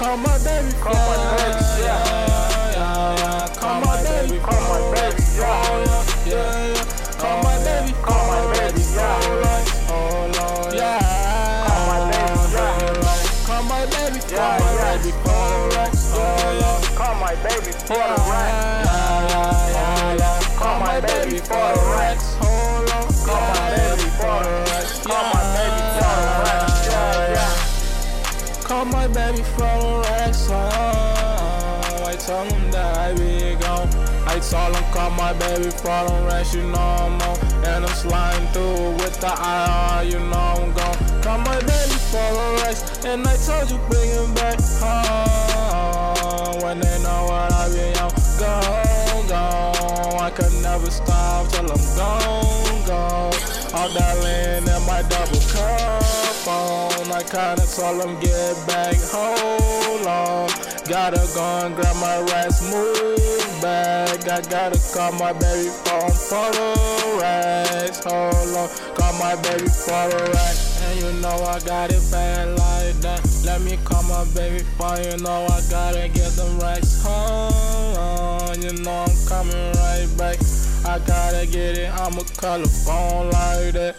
Call my baby for the racks, yeah. Call my baby for the racks, yeah. Call my baby for the racks, yeah. Oh Lord, yeah. Call my baby, yeah. Call my baby for the racks, yeah. Call my baby for the racks, yeah. Call my baby for the racks, hold on. Call my baby for the racks, call my baby for the racks, yeah. Call my baby for the racks, I told him that I be gone. I told him call my baby for the racks, you know I'm on. And I'm sliding through with the IR, you know I'm gone. Call my baby for the racks, and I told you bring him back home. When they know what I be on, gone. I could never stop till I'm gone. All that land in my double cup on. I kinda told him get back, hold on. Gotta go and grab my racks, move back. I gotta call my baby phone for the racks, hold on. Call my baby for the racks, and you know I got it bad like that. Let me call my baby phone, you know I gotta get them racks, hold on. You know I'm coming right back. I gotta get it, I'ma call the phone like that.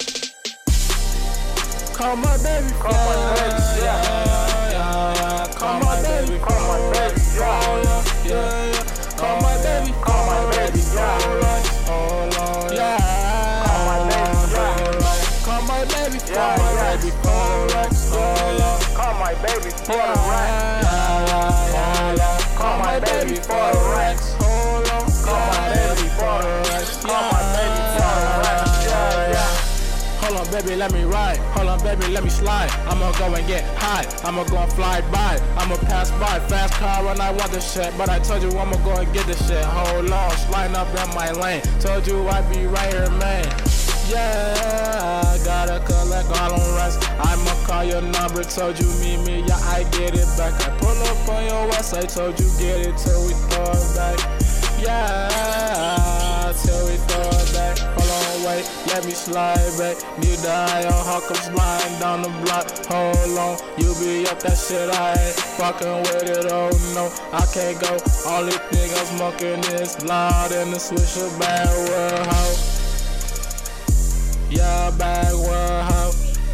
Call my baby, call my baby, yeah. Call my baby, call my baby, yeah. Call my baby, call my baby, yeah. Oh Lord, yeah. Call my baby, yeah. Call my baby, call my baby, call my baby for the racks, yeah. Call my baby for the racks, hold on. Call my baby for the racks, call my baby for the racks, yeah. Hold on, baby, let me ride. Hold on, baby, let me slide. I'ma go and get high. I'ma go and fly by. I'ma pass by. Fast car when I want this shit. But I told you I'ma go and get this shit. Hold on, sliding up in my lane. Told you I'd be right here, man. Yeah, I gotta collect all on rest. I'ma call your number. Told you meet me. Yeah, I get it back. I pull up on your west. I told you get it till we throw it back. Yeah, till we throw it back. Hold on, wait, let me slide back. Need the eye on how come sliding down the block. Hold on, you be up that shit, I ain't fucking with it, oh no. I can't go, only thing I'm smoking is loud in the swisher backward hoe. Yeah, backward hoe.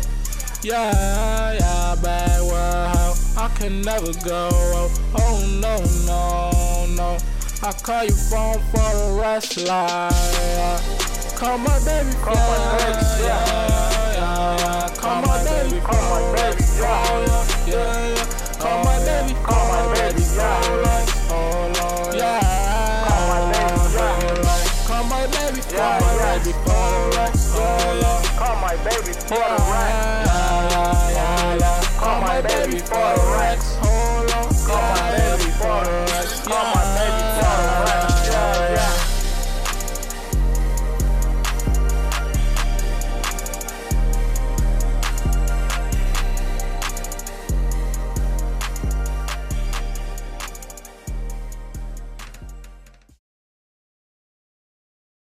Yeah, backward hoe. I can never go, oh no. I call your phone for the rest, like call my baby, call my baby, yeah. Call my baby, call my baby, yeah. Call my baby, call my baby, yeah. Oh Lord, yeah. Call my baby, yeah. Call my baby, call my baby, call my baby for the racks, yeah. Call my baby for the